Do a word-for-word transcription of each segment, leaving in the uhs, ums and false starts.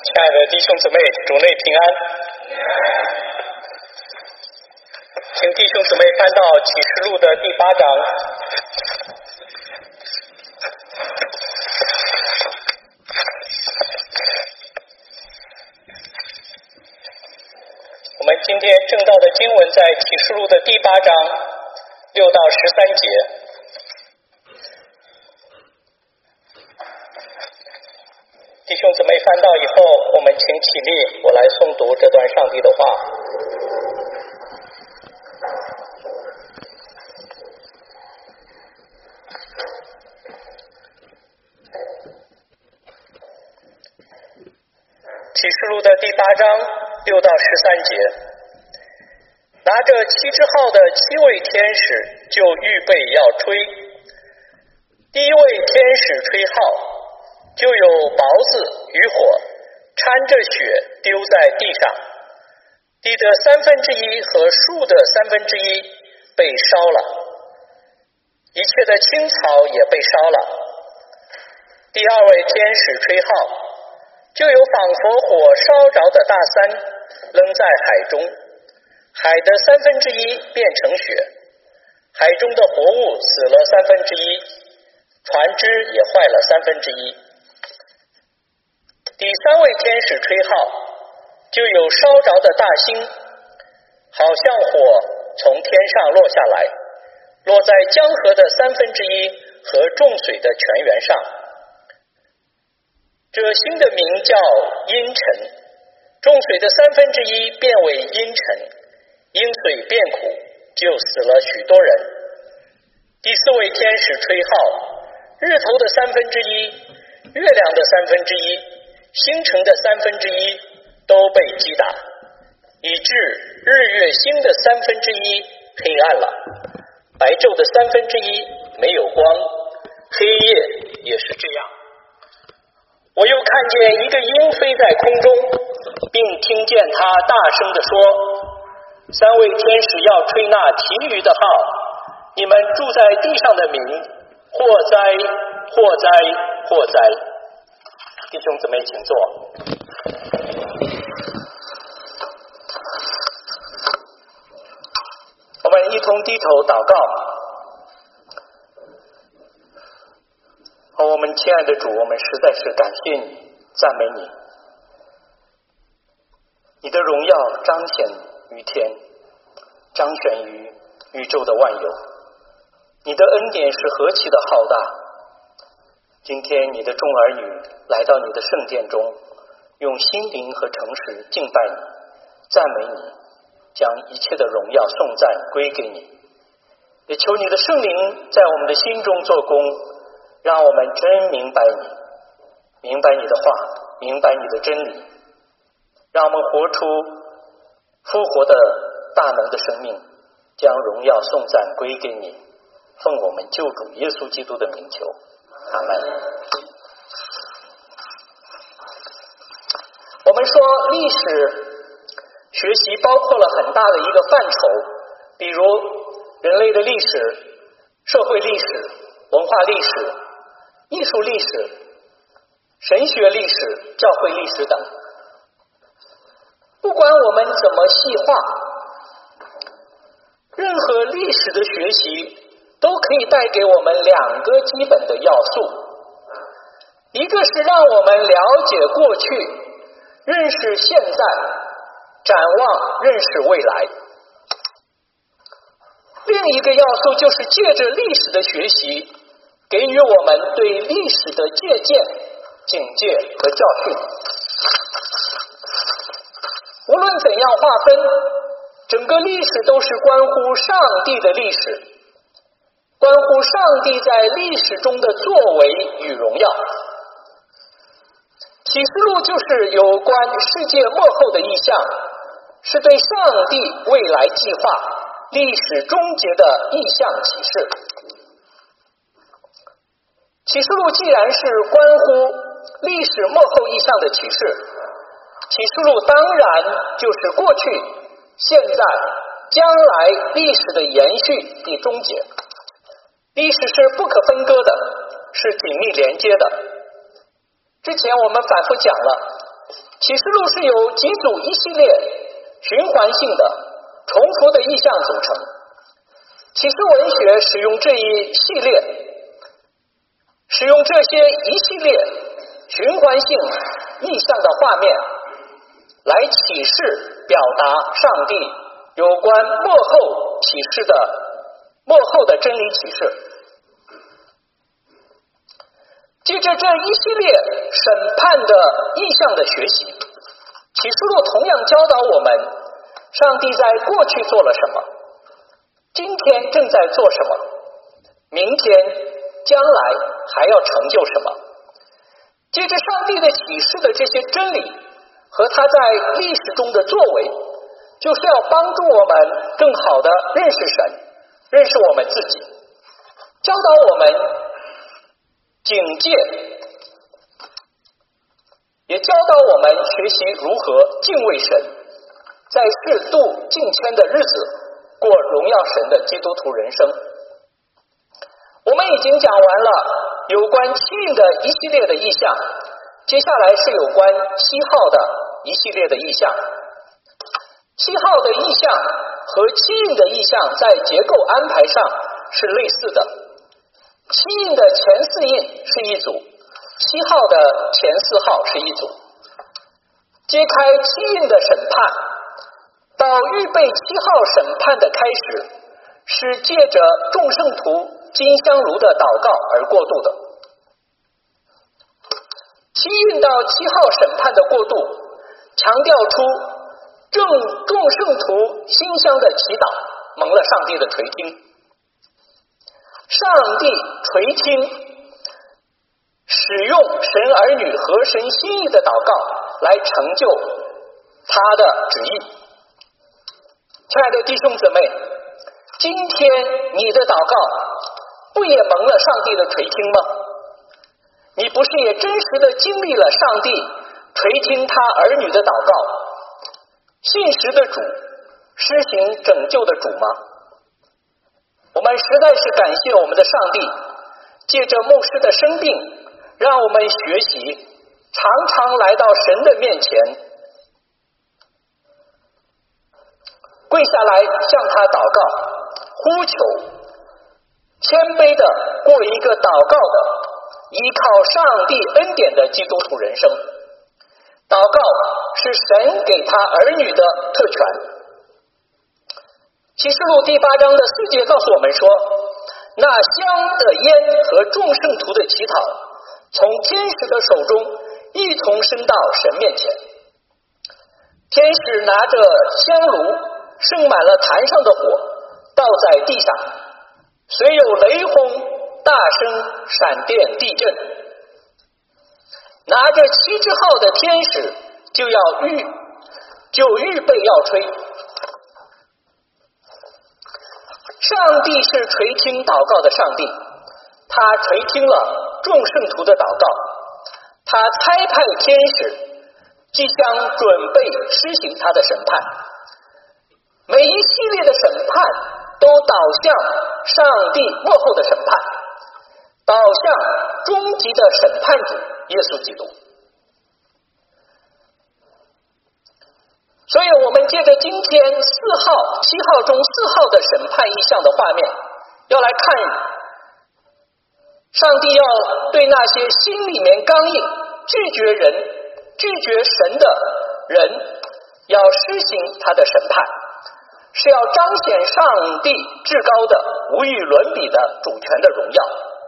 亲爱的弟兄姊妹，主内平安。请弟兄姊妹翻到启示录的第八章。我们今天正道的经文在启示录的第八章六到十三节。弟兄姊妹翻到以后，我们请起立，我来诵读这段上帝的话。启示录的第八章六到十三节，拿着七支号的七位天使就预备要吹，第一位天使吹号，就有雹子与火掺着血丢在地上，地的三分之一和树的三分之一被烧了，一切的青草也被烧了。第二位天使吹号，就有仿佛火烧着的大山扔在海中，海的三分之一变成血，海中的活物死了三分之一，船只也坏了三分之一。第三位天使吹号，就有烧着的大星，好像火从天上落下来，落在江河的三分之一和众水的泉源上。这星的名叫阴沉，众水的三分之一变为阴沉，因水变苦，就死了许多人。第四位天使吹号，日头的三分之一，月亮的三分之一，星辰的三分之一都被击打，以致日月星的三分之一黑暗了，白昼的三分之一没有光，黑夜也是这样。我又看见一个鹰飞在空中，并听见他大声地说，三位天使要吹那其余的号，你们住在地上的民，祸灾祸灾祸灾。弟兄姊妹请坐。我们一同低头祷告。哦，我们亲爱的主，我们实在是感谢你，赞美你。你的荣耀彰显于天，彰显于宇宙的万有。你的恩典是何其的浩大。今天你的众儿女来到你的圣殿中，用心灵和诚实敬拜你，赞美你，将一切的荣耀颂赞归给你。也求你的圣灵在我们的心中做工，让我们真明白你，明白你的话，明白你的真理，让我们活出复活的大能的生命，将荣耀颂赞归给你，奉我们救主耶稣基督的名求，阿们。我们说历史学习包括了很大的一个范畴，比如人类的历史、社会历史、文化历史、艺术历史、神学历史、教会历史等。不管我们怎么细化，任何历史的学习都可以带给我们两个基本的要素，一个是让我们了解过去，认识现在，展望认识未来。另一个要素就是借着历史的学习，给予我们对历史的借鉴、警戒和教训。无论怎样划分，整个历史都是关乎上帝的历史，关乎上帝在历史中的作为与荣耀。启示录就是有关世界末后的意象，是对上帝未来计划、历史终结的意象启示。启示录既然是关乎历史末后意象的启示，启示录当然就是过去、现在、将来历史的延续与终结。历史是不可分割的，是紧密连接的。之前我们反复讲了，启启示录是由几组一系列循环性的重复的意象组成。启示文学使用这一系列使用这些一系列循环性意象的画面来启示表达上帝有关末后启示的末后的真理启示。借着这一系列审判的意象的学习，启示录同样教导我们上帝在过去做了什么，今天正在做什么，明天将来还要成就什么。借着上帝的启示的这些真理和他在历史中的作为，就是要帮助我们更好的认识神，认识我们自己，教导我们警戒，也教导我们学习如何敬畏神，在世度敬谦的日子过荣耀神的基督徒人生。我们已经讲完了有关七印的一系列的意象，接下来是有关七号的一系列的意象。七号的意象和七印的意象在结构安排上是类似的。七印的前四印是一组，七号的前四号是一组。揭开七印的审判到预备七号审判的开始，是借着众圣徒金香炉的祷告而过渡的。七印到七号审判的过渡，强调出正众圣徒馨香的祈祷蒙了上帝的垂听。上帝垂听使用神儿女合神心意的祷告来成就他的旨意。亲爱的弟兄姊妹，今天你的祷告不也蒙了上帝的垂听吗？你不是也真实的经历了上帝垂听他儿女的祷告，信实的主，施行拯救的主吗？我们实在是感谢我们的上帝，借着牧师的生病，让我们学习常常来到神的面前，跪下来向他祷告，呼求，谦卑的过一个祷告的依靠上帝恩典的基督徒人生。祷告是神给他儿女的特权。启示录第八章的四节告诉我们说，那香的烟和众圣徒的祈祷从天使的手中一同升到神面前。天使拿着香炉盛满了坛上的火，倒在地上，随有雷轰、大声、闪电、地震。拿着七支号的天使就要预就预备要吹。上帝是垂听祷告的上帝，他垂听了众圣徒的祷告，他差派天使即将准备施行他的审判。每一系列的审判都导向上帝幕后的审判，导向终极的审判主耶稣基督。所以我们借着今天四号、七号中四号的审判意象的画面，要来看上帝要对那些心里面刚硬、拒绝人、拒绝神的人，要施行他的审判，是要彰显上帝至高的、无与伦比的主权的荣耀。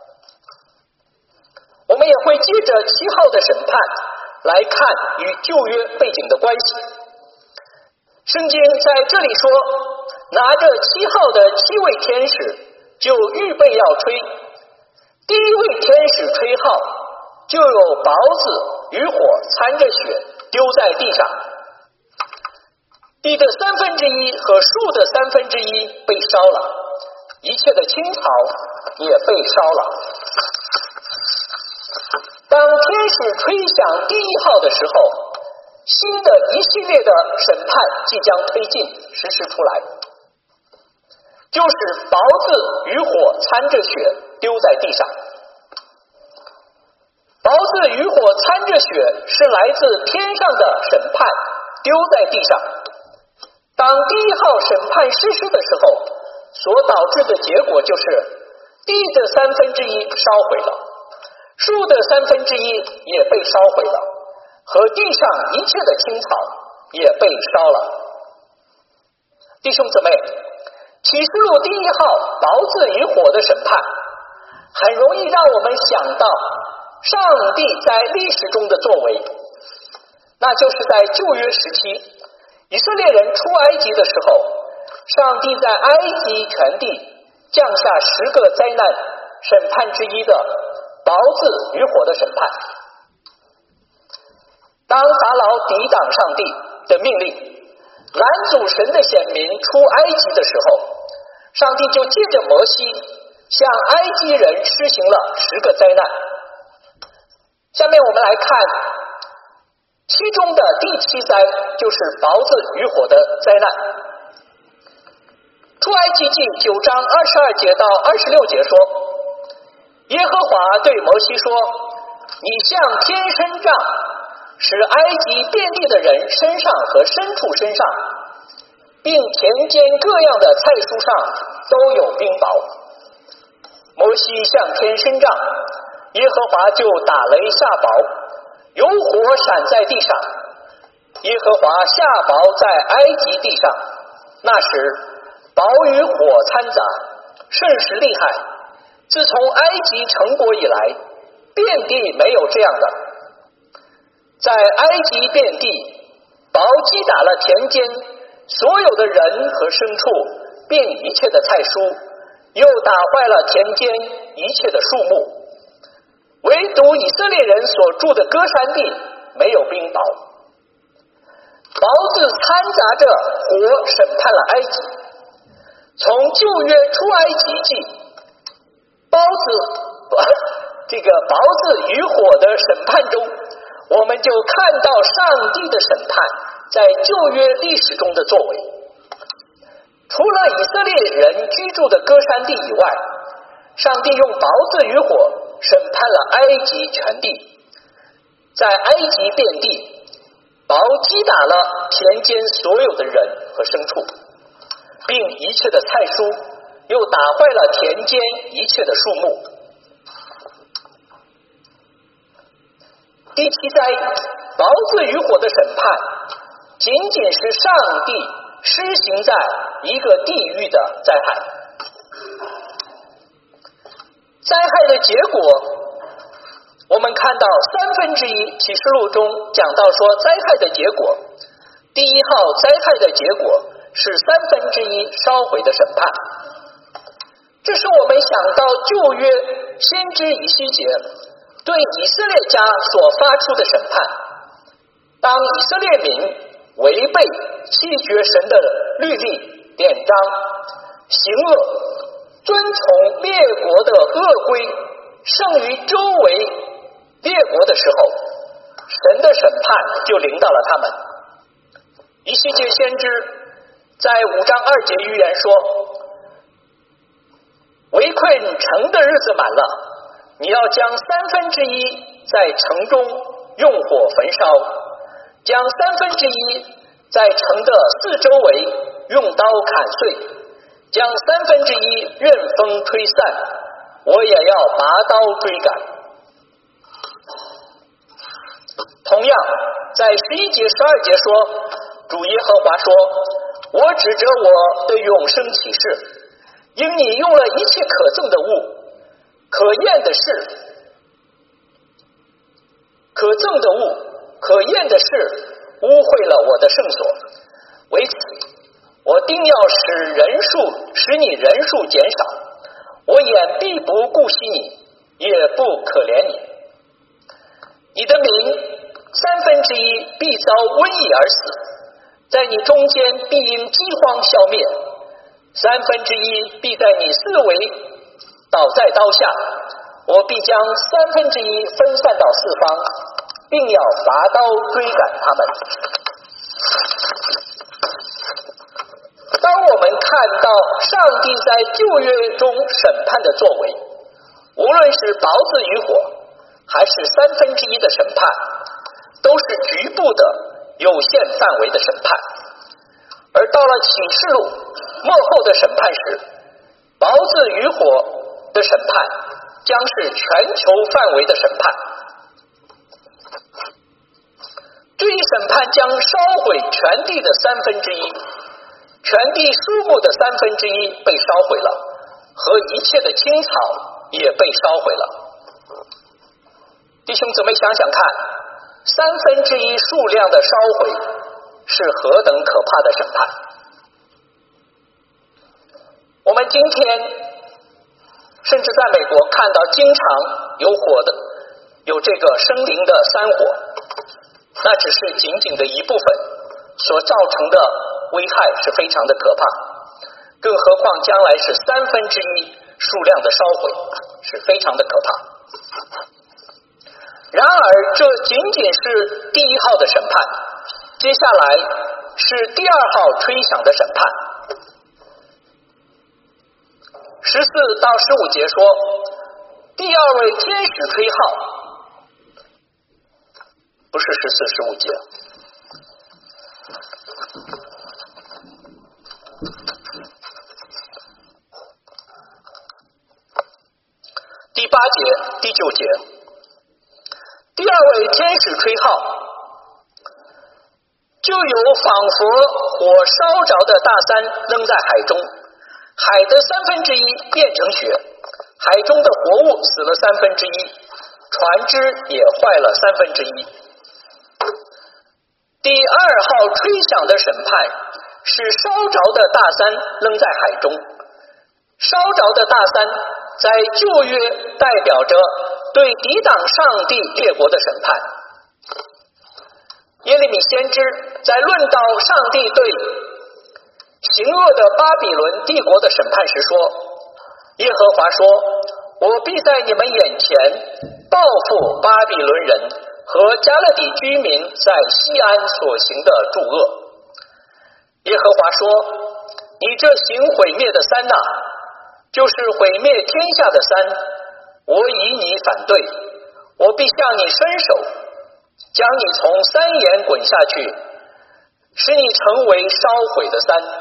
我们也会接着七号的审判来看与旧约背景的关系。圣经在这里说，拿着七号的七位天使就预备要吹。第一位天使吹号，就有雹子与火掺着血丢在地上，地的三分之一和树的三分之一被烧了，一切的青草也被烧了。当天使吹响第一号的时候，新的一系列的审判即将推进实施出来，就是雹子与火掺着血丢在地上。雹雹子与火掺着血是来自天上的审判，丢在地上。当第一号审判实施的时候，所导致的结果就是地的三分之一烧毁了，树的三分之一也被烧毁了，和地上一切的青草也被烧了。弟兄姊妹，启示录第一号雹子与火的审判，很容易让我们想到上帝在历史中的作为，那就是在旧约时期，以色列人出埃及的时候，上帝在埃及全地降下十个灾难审判之一的雹子与火的审判。当法老抵挡上帝的命令，拦阻神的显民出埃及的时候，上帝就借着摩西向埃及人施行了十个灾难。下面我们来看其中的第七灾，就是雹子与火的灾难。出埃及记九章二十二节到二十六节说，耶和华对摩西说，你向天伸杖，使埃及遍地的人身上和牲畜身上，并田间各样的菜蔬上都有冰雹。摩西向天伸杖，耶和华就打雷下雹，有火闪在地上，耶和华下雹在埃及地上，那时雹与火掺杂，甚是厉害。自从埃及成国以来，遍地没有这样的。在埃及遍地，雹击打了田间所有的人和牲畜，并一切的菜蔬，又打坏了田间一切的树木。唯独以色列人所住的歌山地没有冰雹。雹子掺杂着火审判了埃及。从旧约出埃及记，雹子这个雹子与火的审判中，我们就看到上帝的审判在旧约历史中的作为。除了以色列人居住的歌山地以外，上帝用雹子与火审判了埃及全地。在埃及遍地，雹击打了田间所有的人和牲畜，并一切的菜蔬，又打坏了田间一切的树木。第七灾，雹子与火的审判，仅仅是上帝施行在一个地狱的灾害。灾害的结果，我们看到三分之一启示录中讲到说，灾害的结果，第一号灾害的结果是三分之一烧毁的审判。这是我们想到旧约先知以西结对以色列家所发出的审判。当以色列民违背弃绝神的律例典章，行恶，遵从列国的恶规，胜于周围列国的时候，神的审判就临到了他们。以西结先知在五章二节预言说，围困城的日子满了，你要将三分之一在城中用火焚烧，将三分之一在城的四周围用刀砍碎，将三分之一任风吹散，我也要拔刀追赶。同样在十一节十二节说，主耶和华说，我指着我的永生启示，因你用了一切可憎的物，可厌的事，可憎的物，可厌的事，污秽了我的圣所。为此，我定要使人数使你人数减少，我眼必不顾惜你，也不可怜你。你的民三分之一必遭瘟疫而死，在你中间必因饥荒消灭，三分之一必在你四围倒在刀下，我必将三分之一分散到四方，并要拔刀追赶他们。当我们看到上帝在旧约中审判的作为，无论是雹子与火， 还是三分之一的审判，都是局部的有限范围的审判。而到了启示录末后的审判时，雹子与火的审判将是全球范围的审判。这一审判将烧毁全地的三分之一，全地树木的三分之一被烧毁了，和一切的青草也被烧毁了。弟兄姊妹，想想看，三分之一数量的烧毁是何等可怕的审判。我们今天甚至在美国看到经常有火的，有这个生灵的山火，那只是仅仅的一部分，所造成的危害是非常的可怕，更何况将来是三分之一数量的烧毁，是非常的可怕。然而这仅仅是第一号的审判，接下来是第二号吹响的审判。十四到十五节说，第二位天使吹号，不是十四十五节。第八节、第九节，第二位天使吹号，就有仿佛火烧着的大山扔在海中，海的三分之一变成雪，海中的活物死了三分之一，船只也坏了三分之一。第二号吹响的审判是烧着的大山扔在海中，烧着的大山在旧约代表着对抵挡上帝列国的审判。耶利米先知在论到上帝对行恶的巴比伦帝国的审判时说，耶和华说，我必在你们眼前报复巴比伦人和加勒底居民在西安所行的诸恶。耶和华说，你这行毁灭的山哪，就是毁灭天下的山，我以你反对，我必向你伸手，将你从山岩滚下去，使你成为烧毁的山。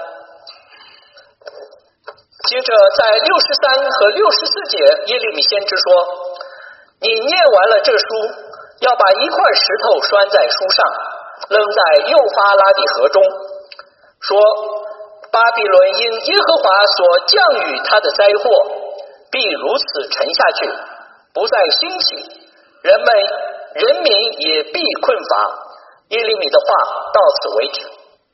接着在六十三和六十四节，耶利米先知说，你念完了这书，要把一块石头拴在书上，扔在幼发拉底河中，说巴比伦因耶和华所降雨他的灾祸，必如此沉下去，不再兴起，人们人民也必困乏。耶利米的话到此为止。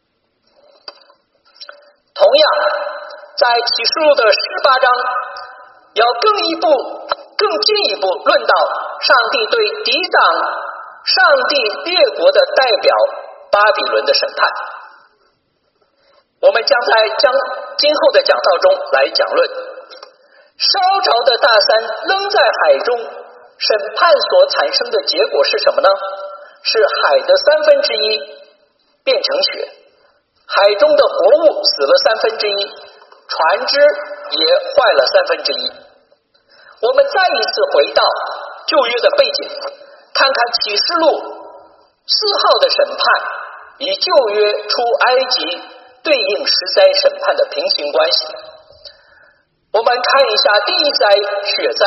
同样在启示录的十八章，要更一步更进一步论到上帝对抵挡上帝列国的代表巴比伦的审判。我们将在将今后的讲道中来讲论烧着的大山扔在海中，审判所产生的结果是什么呢？是海的三分之一变成雪，海中的活物死了三分之一，船只也坏了三分之一。我们再一次回到旧约的背景，看看启示录四号的审判与旧约出埃及对应十灾审判的平行关系。我们看一下第一灾雪灾。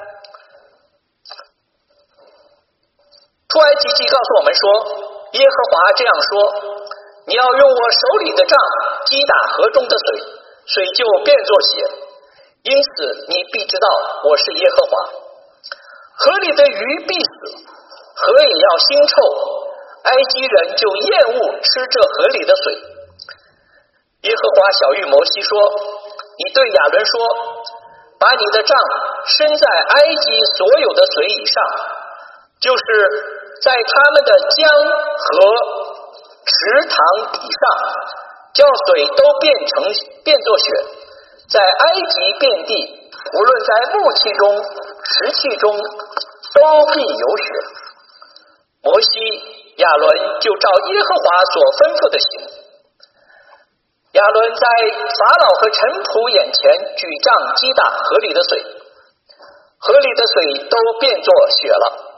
出埃及记告诉我们说，耶和华这样说，你要用我手里的杖击打河中的水，水就变作血，因此你必知道我是耶和华。河里的鱼必死，河也要腥臭，埃及人就厌恶吃这河里的水。耶和华晓谕摩西说，你对亚伦说，把你的杖伸在埃及所有的水以上，就是在他们的江河池塘以上，叫水都变成变作血，在埃及遍地，无论在木器中石器中，都必有血。摩西亚伦就照耶和华所吩咐的行。亚伦在法老和臣仆眼前举杖击打河里的水，河里的水都变作血了。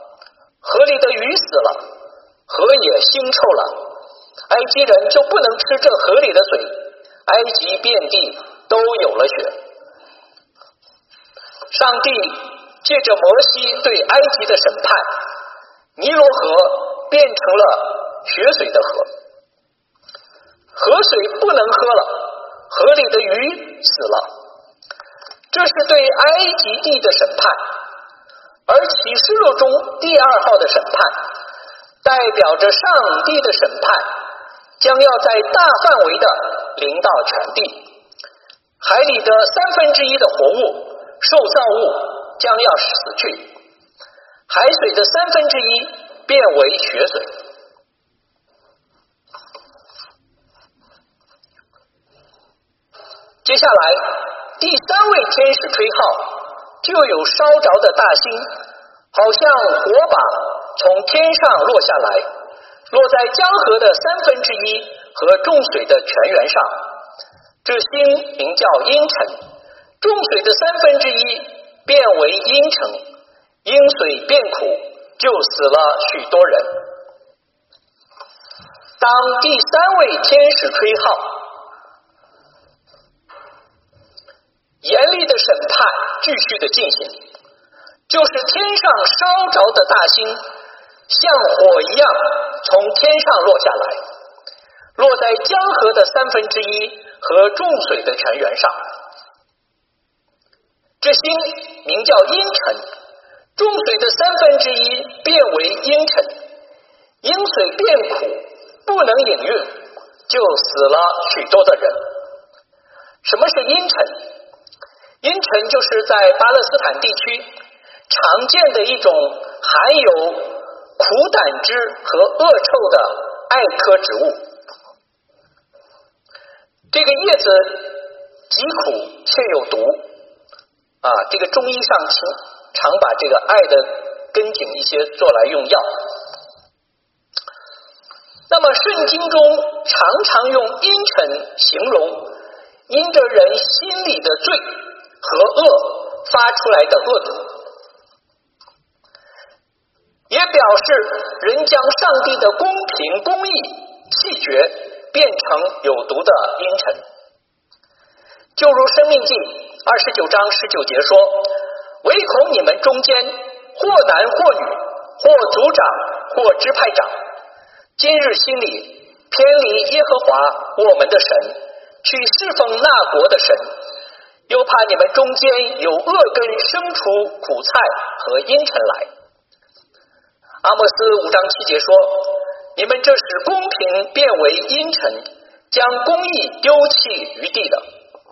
河里的鱼死了，河也腥臭了，埃及人就不能吃这河里的水，埃及遍地都有了血。上帝借着摩西对埃及的审判，尼罗河变成了血水的河，河水不能喝了，河里的鱼死了。这是对埃及地的审判，而启示录中第二号的审判代表着上帝的审判将要在大范围的临到全地，海里的三分之一的活物受造物将要死去，海水的三分之一变为血水。接下来第三位天使吹号，就有烧着的大星，好像火把从天上落下来，落在江河的三分之一和众水的泉源上。这星名叫阴沉，众水的三分之一变为阴沉，阴水变苦，就死了许多人。当第三位天使吹号，严厉的审判继续的进行，就是天上烧着的大星像火一样从天上落下来，落在江河的三分之一和众水的泉源上。这星名叫阴沉，众水的三分之一变为阴沉，阴水变苦，不能饮用，就死了许多的人。什么是阴沉？阴沉就是在巴勒斯坦地区常见的一种含有苦胆汁和恶臭的艾科植物。这个叶子极苦却有毒啊，这个中医上常把这个艾的根茎一些做来用药。那么圣经中常常用阴沉形容因着人心里的罪和恶发出来的恶毒，也表示人将上帝的公平公义弃绝，变成有毒的阴沉。就如申命记二十九章十九节说，唯恐你们中间或男或女，或族长或支派长，今日心里偏离耶和华我们的神，去侍奉那国的神，又怕你们中间有恶根生出苦菜和阴沉来。阿莫斯五章七节说，你们这使公平变为阴沉，将公义丢弃于地的。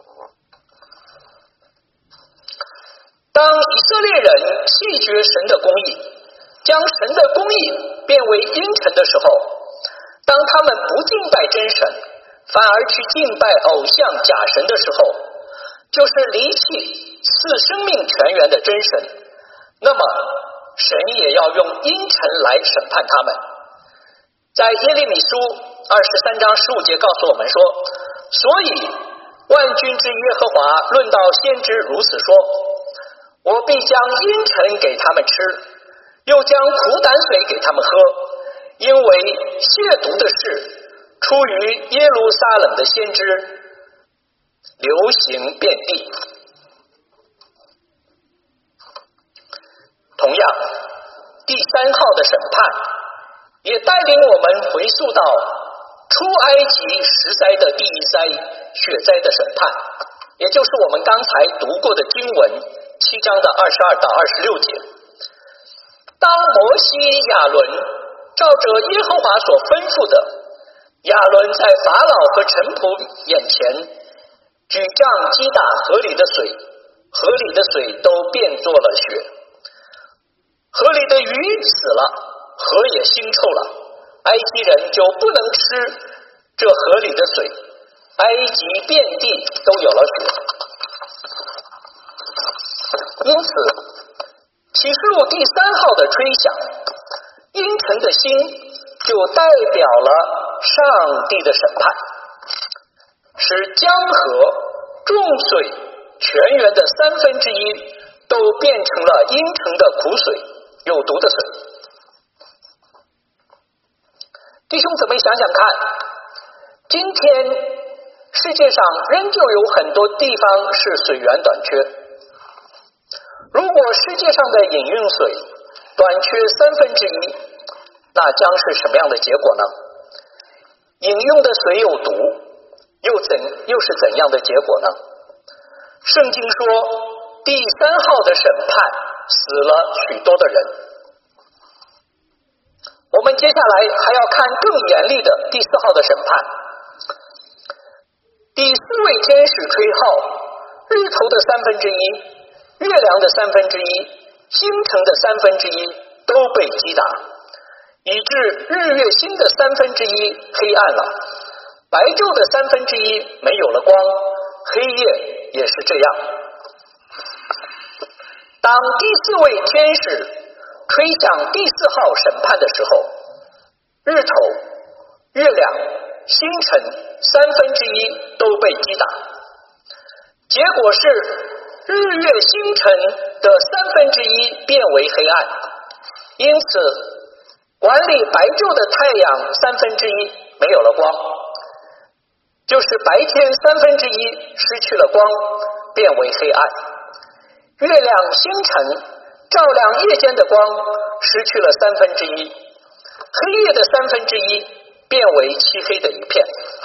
当以色列人弃绝神的公义，将神的公义变为阴沉的时候，当他们不敬拜真神，反而去敬拜偶像假神的时候，就是离弃赐生命泉源的真神，那么神也要用阴沉来审判他们。在耶利米书二十三章十五节告诉我们说，所以万军之耶和华论到先知如此说，我必将阴沉给他们吃，又将苦胆水给他们喝，因为亵渎的事出于耶路撒冷的先知，流行遍地。同样，第三号的审判也带领我们回溯到出埃及十灾的第一灾血灾的审判，也就是我们刚才读过的经文七章的二十二到二十六节。当摩西亚伦照着耶和华所吩咐的，亚伦在法老和臣仆眼前举杖击打河里的水，河里的水都变作了血，河里的鱼死了，河也腥臭了，埃及人就不能吃这河里的水，埃及遍地都有了血。因此启示录第三号的吹响，阴沉的心就代表了上帝的审判，使江河众水泉源的三分之一都变成了阴沉的苦水，有毒的水。 弟兄姊妹想想看，今天世界上仍旧有很多地方是水源短缺。如果世界上的饮用水短缺三分之一，那将是什么样的结果呢？饮用的水有毒，又怎又是怎样的结果呢？圣经说，第三号的审判死了许多的人。我们接下来还要看更严厉的第四号的审判。第四位天使吹号，日头的三分之一，月亮的三分之一，星辰的三分之一都被击打，以致日月星的三分之一黑暗了，白昼的三分之一没有了光，黑夜也是这样。当第四位天使吹响第四号审判的时候，日头、月亮、星辰三分之一都被击打，结果是日月星辰的三分之一变为黑暗，因此管理白昼的太阳三分之一没有了光，就是白天三分之一失去了光，变为黑暗。月亮、星辰照亮夜间的光失去了三分之一，黑夜的三分之一变为漆黑的一片。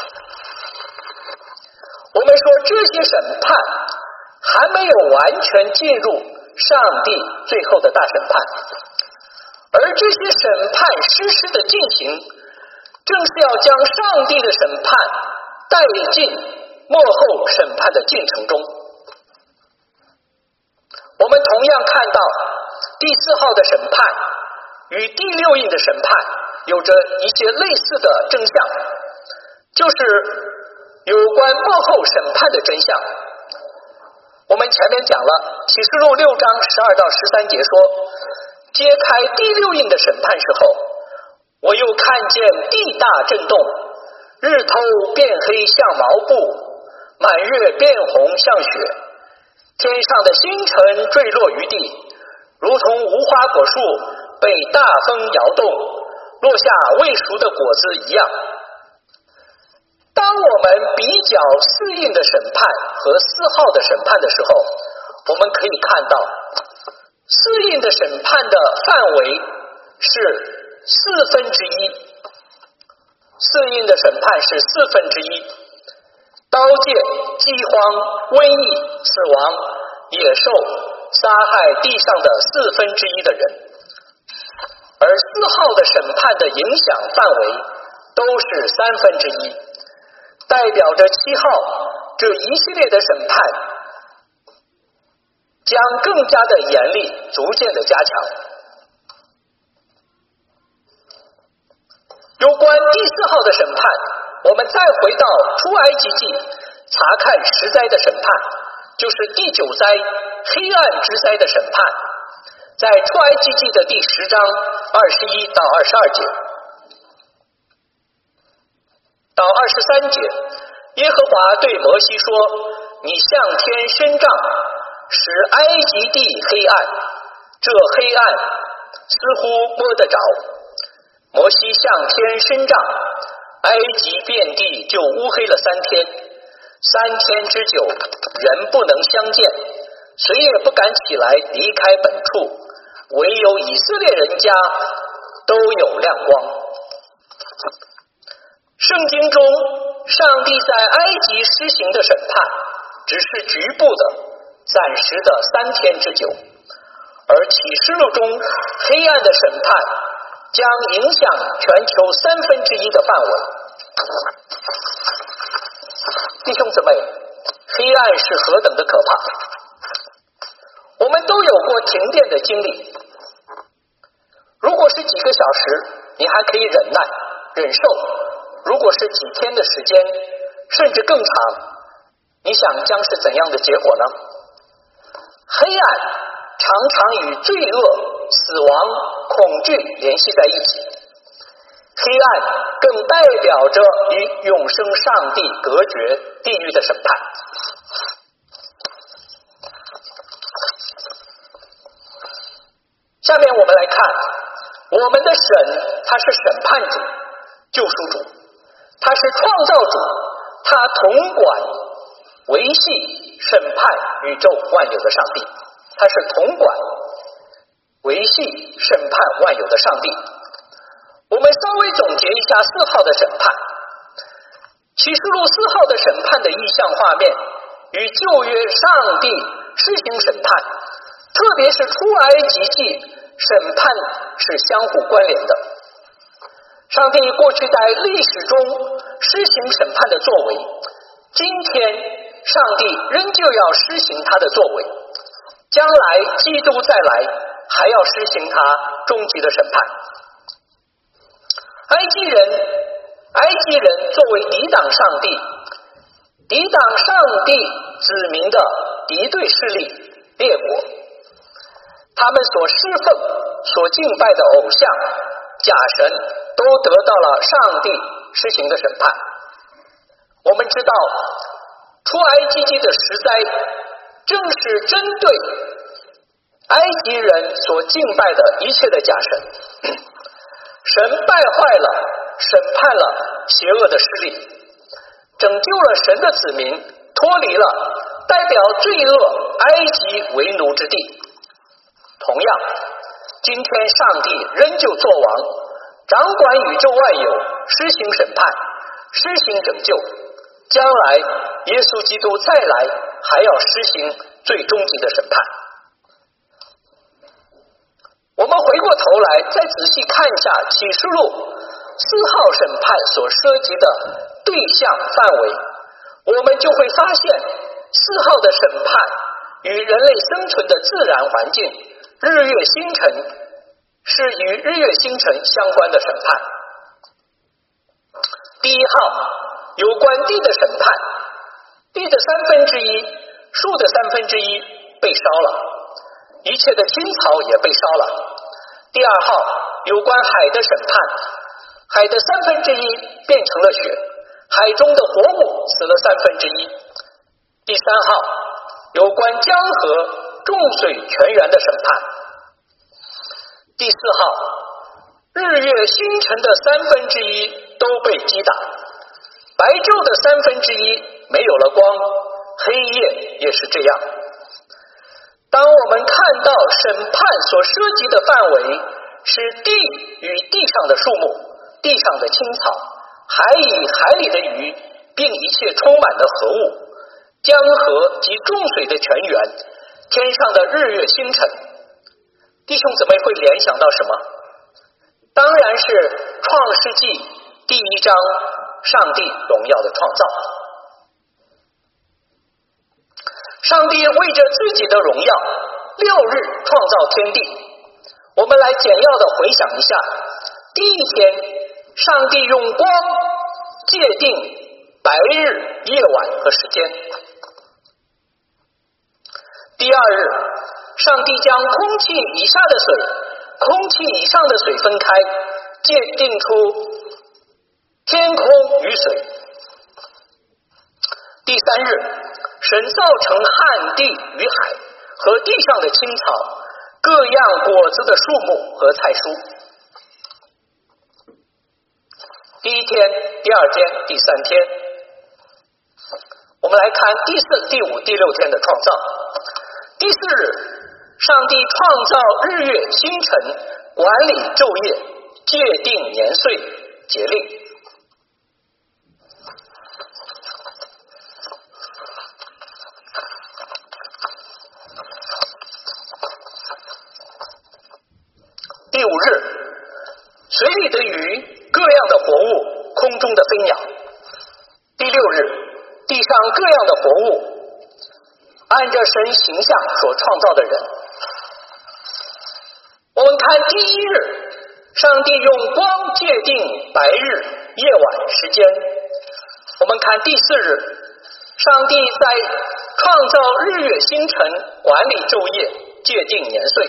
我们说这些审判还没有完全进入上帝最后的大审判，而这些审判实施的进行，正是要将上帝的审判带进末后审判的进程中。我们同样看到第四号的审判与第六印的审判有着一些类似的真相，就是有关末后审判的真相。我们前面讲了启示录六章十二到十三节说，揭开第六印的审判时候，我又看见地大震动，日头变黑像毛布，满月变红像雪，天上的星辰坠落于地，如同无花果树被大风摇动，落下未熟的果子一样。当我们比较四印的审判和四号的审判的时候，我们可以看到四印的审判的范围是四分之一，四印的审判是四分之一，刀剑、饥荒、瘟疫、死亡、野兽杀害地上的四分之一的人，而四号的审判的影响范围都是三分之一，代表着七号这一系列的审判将更加的严厉，逐渐的加强。有关第四号的审判，我们再回到出埃及记查看十灾的审判，就是第九灾黑暗之灾的审判，在出埃及记的第十章二十一到二十二节到二十三节，耶和华对摩西说，你向天伸杖，使埃及地黑暗，这黑暗似乎摸得着。摩西向天伸杖，埃及遍地就乌黑了三天，三天之久，人不能相见，谁也不敢起来离开本处，唯有以色列人家都有亮光。圣经中上帝在埃及施行的审判只是局部的、暂时的三天之久，而启示录中黑暗的审判将影响全球三分之一的范围。弟兄姊妹，黑暗是何等的可怕！我们都有过停电的经历，如果是几个小时，你还可以忍耐忍受，如果是几天的时间，甚至更长，你想将是怎样的结果呢？黑暗常常与罪恶、死亡、恐惧联系在一起，黑暗更代表着与永生上帝隔绝地狱的审判。下面我们来看，我们的神他是审判主， 救赎主，他是创造主，他统管维系审判宇宙万有的上帝，他是统管维系审判万有的上帝。我们稍微总结一下四号的审判。启示录四号的审判的意象画面与旧约上帝施行审判，特别是出埃及记审判是相互关联的。上帝过去在历史中施行审判的作为，今天上帝仍旧要施行他的作为，将来基督再来还要施行他终极的审判。埃及人埃及人作为抵挡上帝抵挡上帝子民的敌对势力列国，他们所侍奉所敬拜的偶像假神都得到了上帝施行的审判。我们知道出埃及记的十灾正是针对埃及人所敬拜的一切的假神，神败坏了审判了邪恶的势力，拯救了神的子民脱离了代表罪恶埃及为奴之地。同样，今天上帝仍旧作王，掌管宇宙万有，施行审判，施行拯救。将来耶稣基督再来还要施行最终极的审判。我们回过头来再仔细看一下启示录四号审判所涉及的对象范围，我们就会发现四号的审判与人类生存的自然环境日月星辰是与日月星辰相关的审判。第一号有关地的审判，地的三分之一树的三分之一被烧了，一切的青草也被烧了。第二号有关海的审判，海的三分之一变成了血，海中的活物死了三分之一。第三号有关江河众水泉源的审判。第四号日月星辰的三分之一都被击打，白昼的三分之一没有了光，黑夜也是这样。当我们看到审判所涉及的范围是地与地上的树木，地上的青草，海与海里的鱼，并一切充满的河物，江河及众水的泉源，天上的日月星辰，弟兄姊妹会联想到什么？当然是创世纪第一章上帝荣耀的创造。上帝为着自己的荣耀六日创造天地。我们来简要的回想一下，第一天上帝用光界定白日、夜晚和时间。第二日上帝将空气以下的水空气以上的水分开，界定出天空与水。第三日神造成旱地与海和地上的青草，各样果子的树木和菜蔬。第一天、第二天、第三天，我们来看第四、第五、第六天的创造。第四日上帝创造日月星辰，管理昼夜，界定年岁，节令。第五日水里的鱼，各样的活物，空中的飞鸟。第六日地上各样的活物，按着神形象所创造的人。我们看第一日上帝用光界定白日、夜晚、时间。我们看第四日上帝在创造日月星辰，管理昼夜，界定年岁。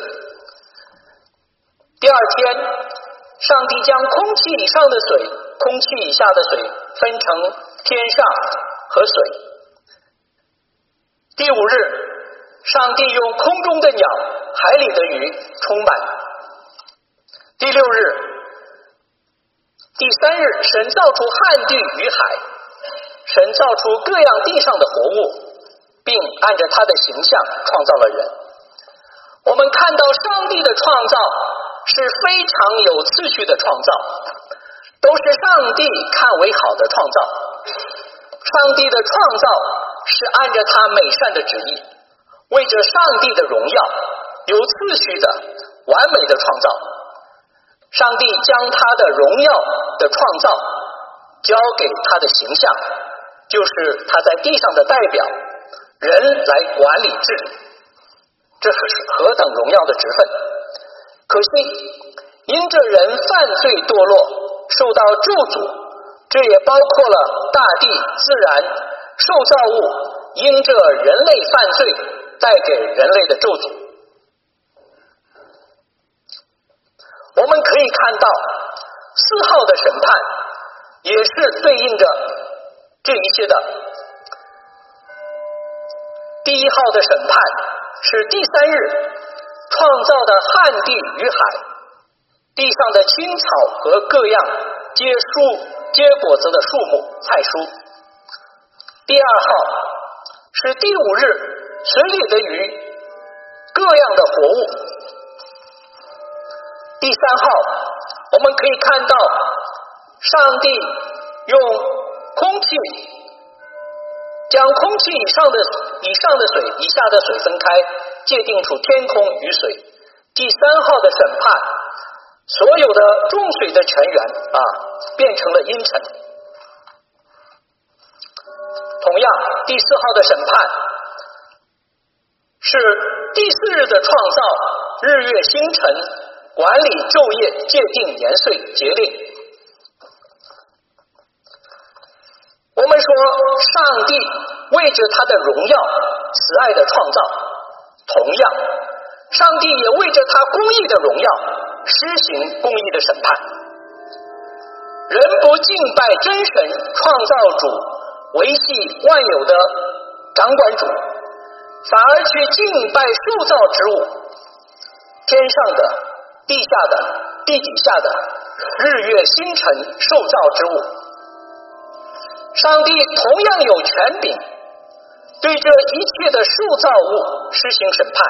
第二天上帝将空气以上的水空气以下的水分成天上和水。第五日上帝用空中的鸟、海里的鱼充满。第六日第三日，神造出旱地与海，神造出各样地上的活物，并按着他的形象创造了人。我们看到上帝的创造是非常有次序的创造，都是上帝看为好的创造。上帝的创造是按着他美善的旨意，为着上帝的荣耀，有次序的完美的创造。上帝将他的荣耀的创造交给他的形象，就是他在地上的代表人来管理治理，这是何等荣耀的职分。可惜因着人犯罪堕落，受到咒诅，这也包括了大地、自然、受造物因着人类犯罪带给人类的咒诅。我们可以看到四号的审判也是对应着这一切的。第一号的审判是第三日创造的旱地与海，地上的青草和各样结树结果子的树木菜蔬。第二号是第五日水里的鱼，各样的活物。第三号我们可以看到上帝用空气将空气以上的以上的水以下的水分开，界定出天空与水。第三号的审判，所有的众水的泉源啊变成了阴沉。同样第四号的审判是第四日的创造，日月星辰，管理昼夜，界定年岁节令。我们说上帝为着他的荣耀慈爱的创造，同样上帝也为着他公义的荣耀施行公义的审判。人不敬拜真神创造主维系万有的掌管主，反而去敬拜受造之物，天上的、地下的、地底下的日月星辰受造之物。上帝同样有权柄对这一切的受造物施行审判，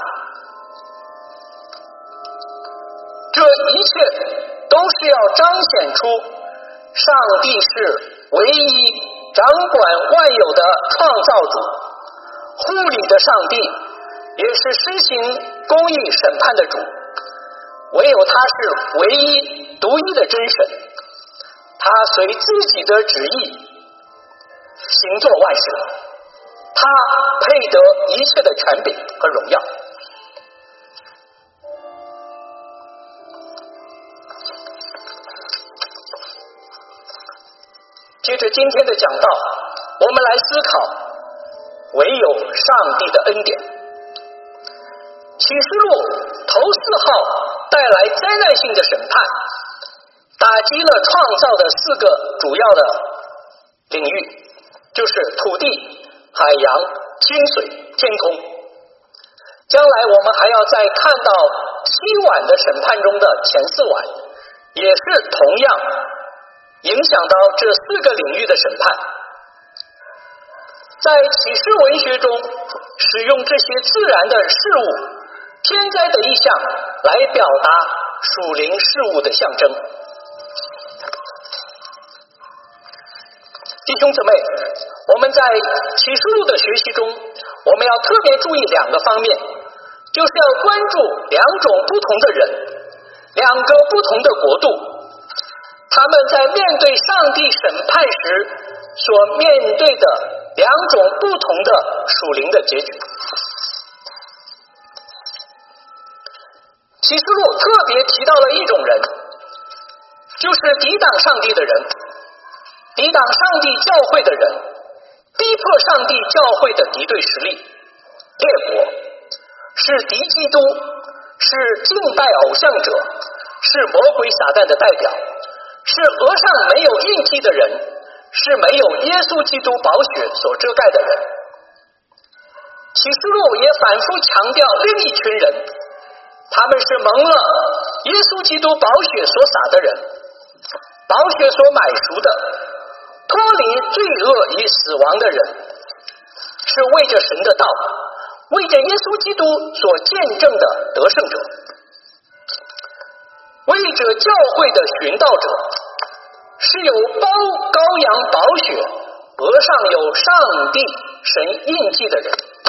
这一切都是要彰显出上帝是唯一掌管万有的创造主，护理的上帝，也是施行公义审判的主。唯有他是唯一独一的真神，他随自己的旨意行作万事，他配得一切的权柄和荣耀。接着今天的讲道，我们来思考唯有上帝的恩典。启示录头四号带来灾难性的审判，打击了创造的四个主要的领域，就是土地、海洋、清水、天空。将来我们还要再看到七晚的审判中的前四晚，也是同样影响到这四个领域的审判。在启示文学中使用这些自然的事物、天灾的意象来表达属灵事物的象征。弟兄姊妹，我们在启示录的学习中，我们要特别注意两个方面，就是要关注两种不同的人，两个不同的国度，他们在面对上帝审判时所面对的两种不同的属灵的结局。启示录特别提到了一种人，就是抵挡上帝的人，抵挡上帝教会的人，逼迫上帝教会的敌对实力，列国，是敌基督，是敬拜偶像者，是魔鬼撒旦的代表，是额上没有印记的人，是没有耶稣基督宝血所遮盖的人。启示录也反复强调另一群人，他们是蒙了耶稣基督宝血所洒的人， 宝血所买赎的，脱离罪恶与死亡的人，是为着神的道，为着耶稣基督所见证的得胜者，为着教会的寻道者，是有包羔羊宝血，额上有上帝神印记的人。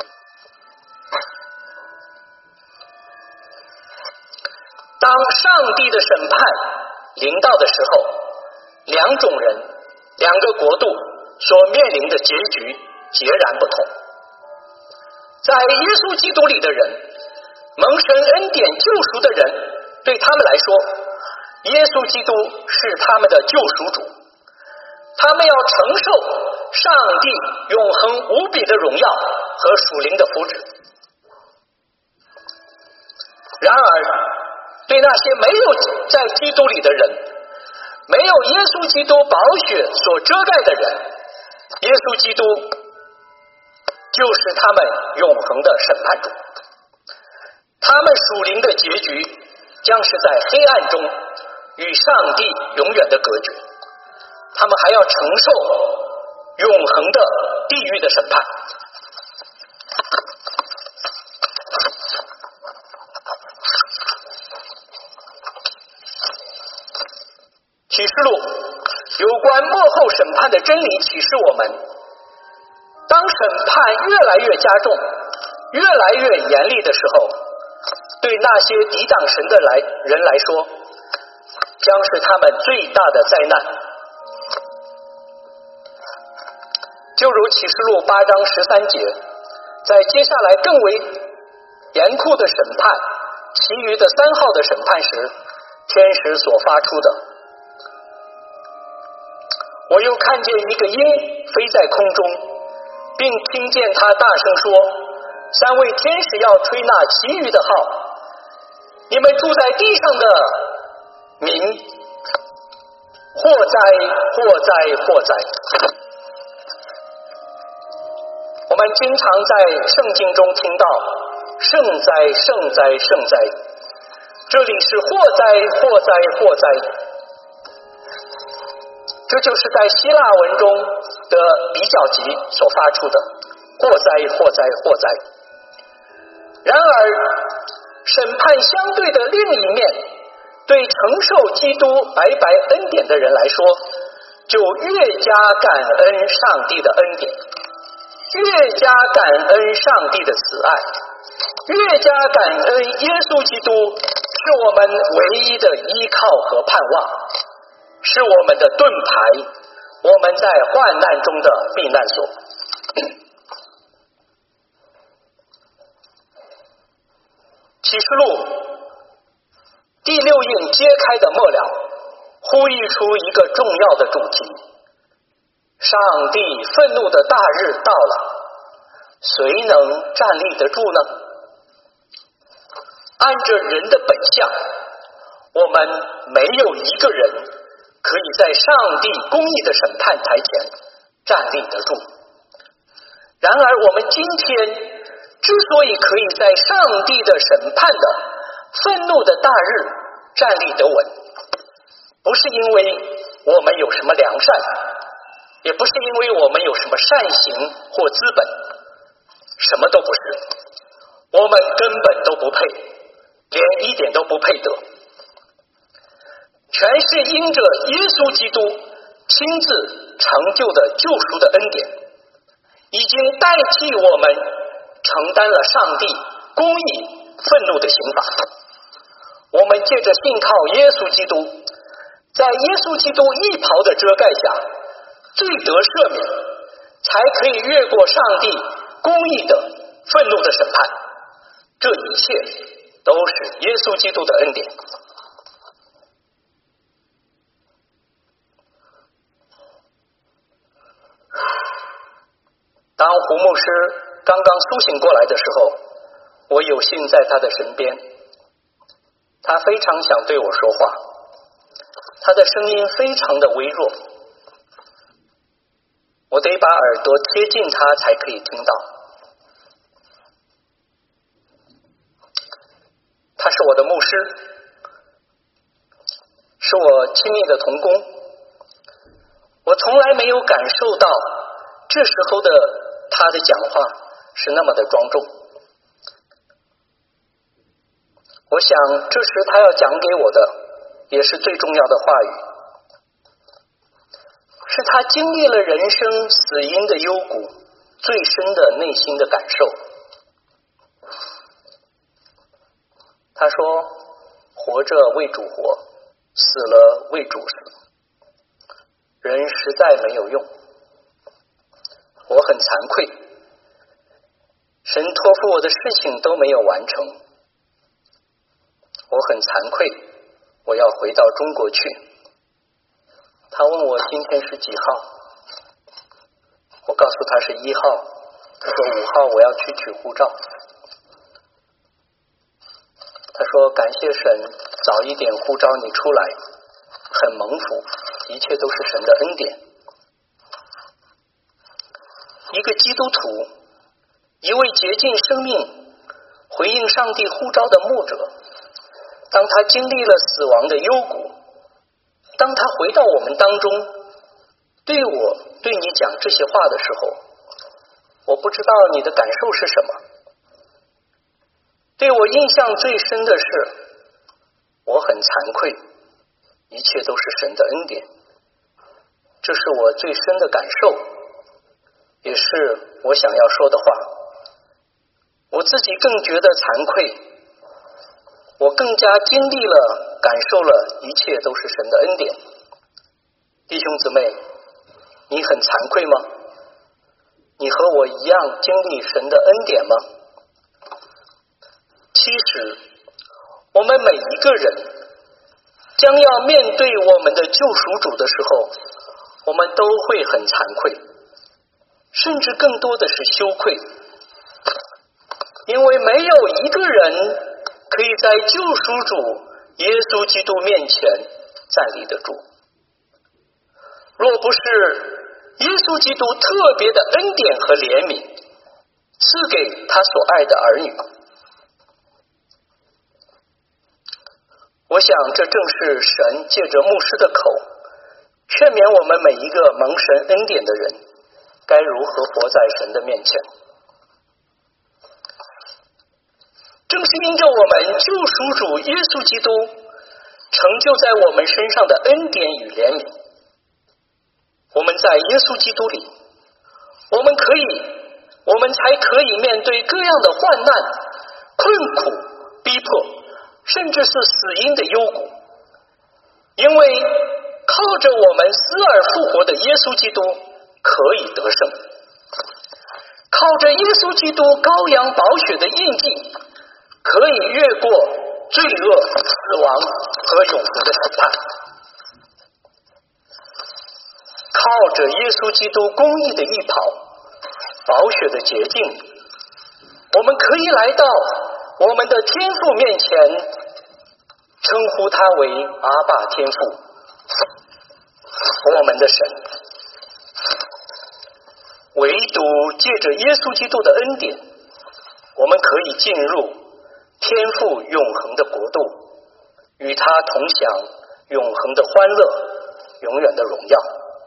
当上帝的审判临到的时候，两种人、两个国度所面临的结局截然不同。在耶稣基督里的人，蒙神恩典救赎的人，对他们来说，耶稣基督是他们的救赎主，他们要承受上帝永恒无比的荣耀和属灵的福祉。然而对那些没有在基督里的人，没有耶稣基督宝血所遮盖的人，耶稣基督就是他们永恒的审判主，他们属灵的结局将是在黑暗中与上帝永远的隔绝，他们还要承受永恒的地狱的审判。启示录有关末后审判的真理启示我们，当审判越来越加重，越来越严厉的时候，对那些抵挡神的来人来说，将是他们最大的灾难。就如启示录八章十三节，在接下来更为严酷的审判，其余的三号的审判时，天使所发出的。我又看见一个鹰飞在空中，并听见他大声说，三位天使要吹那其余的号，你们住在地上的民，祸灾祸灾祸灾。我们经常在圣经中听到圣灾圣灾圣灾，这里是祸灾祸灾祸灾，这就是在希腊文中的比较级所发出的祸灾祸灾祸灾。然而审判相对的另一面，对承受基督白白恩典的人来说，就越加感恩上帝的恩典，越加感恩上帝的慈爱，越加感恩耶稣基督是我们唯一的依靠和盼望，是我们的盾牌，我们在患难中的避难所。启示录第六印揭开的末了，呼吁出一个重要的主题：上帝愤怒的大日到了，谁能站立得住呢？按着人的本相，我们没有一个人可以在上帝公义的审判台前站立得住。然而我们今天之所以可以在上帝的审判的愤怒的大日站立得稳，不是因为我们有什么良善，也不是因为我们有什么善行或资本，什么都不是，我们根本都不配，连一点都不配得，全是因着耶稣基督亲自成就的救赎的恩典，已经代替我们承担了上帝公义愤怒的刑罚。我们借着信靠耶稣基督，在耶稣基督义袍的遮盖下，罪得赦免，才可以越过上帝公义的愤怒的审判。这一切都是耶稣基督的恩典。当胡牧师刚刚苏醒过来的时候，我有幸在他的身边，他非常想对我说话，他的声音非常的微弱，我得把耳朵贴近他才可以听到。他是我的牧师，是我亲密的同工， 我从来没有感受到这时候的他的讲话是那么的庄重。我想这时他要讲给我的也是最重要的话语，是他经历了人生死因的幽谷最深的内心的感受。他说，活着为主活，死了为主死，人实在没有用。我很惭愧，神托付我的事情都没有完成。我很惭愧，我要回到中国去。他问我今天是几号，我告诉他是一号。他说五号我要去取护照。他说感谢神早一点呼召你出来，很蒙福，一切都是神的恩典。一个基督徒，一位洁净生命回应上帝呼召的牧者，当他经历了死亡的幽谷，当他回到我们当中，对我对你讲这些话的时候，我不知道你的感受是什么。对我印象最深的是，我很惭愧，一切都是神的恩典。这是我最深的感受，也是我想要说的话。我自己更觉得惭愧，我更加经历了感受了一切都是神的恩典。弟兄姊妹，你很惭愧吗？你和我一样经历神的恩典吗？其实我们每一个人将要面对我们的救赎主的时候，我们都会很惭愧，甚至更多的是羞愧，因为没有一个人可以在救赎主耶稣基督面前站立得住。若不是耶稣基督特别的恩典和怜悯赐给他所爱的儿女，我想这正是神借着牧师的口劝勉我们每一个蒙神恩典的人该如何活在神的面前。正是因着我们救赎主耶稣基督成就在我们身上的恩典与怜悯，我们在耶稣基督里，我们可以我们才可以面对各样的患难、困苦、逼迫，甚至是死因的幽谷。因为靠着我们死而复活的耶稣基督可以得胜，靠着耶稣基督羔羊宝血的印记，可以越过罪恶、死亡和永恒的审判。靠着耶稣基督公义的义袍、宝血的洁净，我们可以来到我们的天父面前，称呼他为阿爸天父，我们的神。唯独借着耶稣基督的恩典，我们可以进入天父永恒的国度，与他同享永恒的欢乐，永远的荣耀。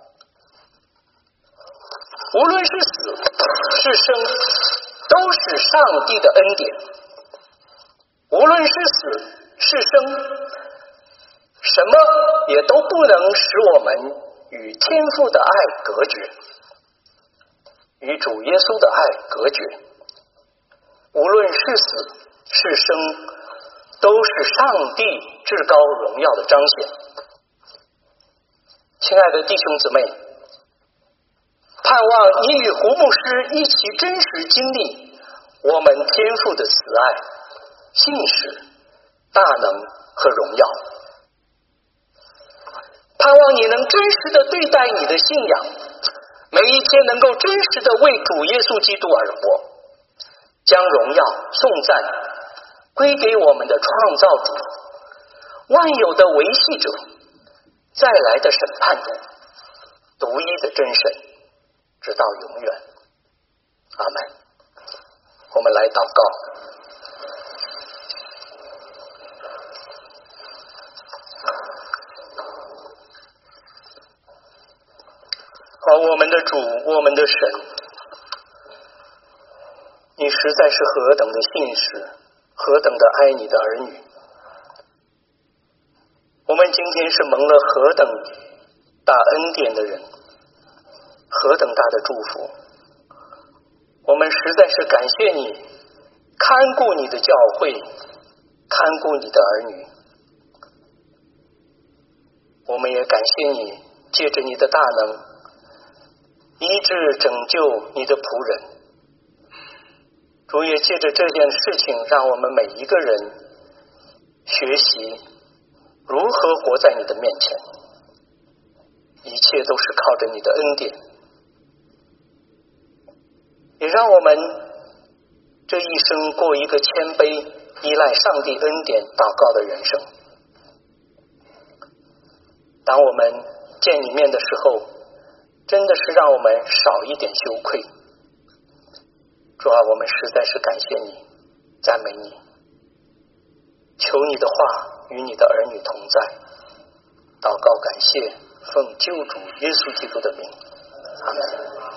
无论是死是生，都是上帝的恩典。无论是死是生，什么也都不能使我们与天父的爱隔绝，与主耶稣的爱隔绝。无论是死是生，都是上帝至高荣耀的彰显。亲爱的弟兄姊妹，盼望你与胡牧师一起真实经历我们天父的慈爱、信实、大能和荣耀。盼望你能真实的对待你的信仰，每一天能够真实的为主耶稣基督而活，将荣耀颂赞归给我们的创造主，万有的维系者，再来的审判主，独一的真神，直到永远。阿们。我们来祷告。 而我们的主，我们的神，你实在是何等的信实，何等的爱你的儿女。我们今天是蒙了何等大恩典的人，何等大的祝福。我们实在是感谢你看顾你的教会，看顾你的儿女。我们也感谢你借着你的大能医治拯救你的仆人。主也借着这件事情让我们每一个人学习如何活在你的面前，一切都是靠着你的恩典，也让我们这一生过一个谦卑依赖上帝恩典祷告的人生。当我们见你面的时候，真的是让我们少一点羞愧。主啊，我们实在是感谢你，赞美你，求你的话与你的儿女同在。祷告感谢，奉救主耶稣基督的名，阿们。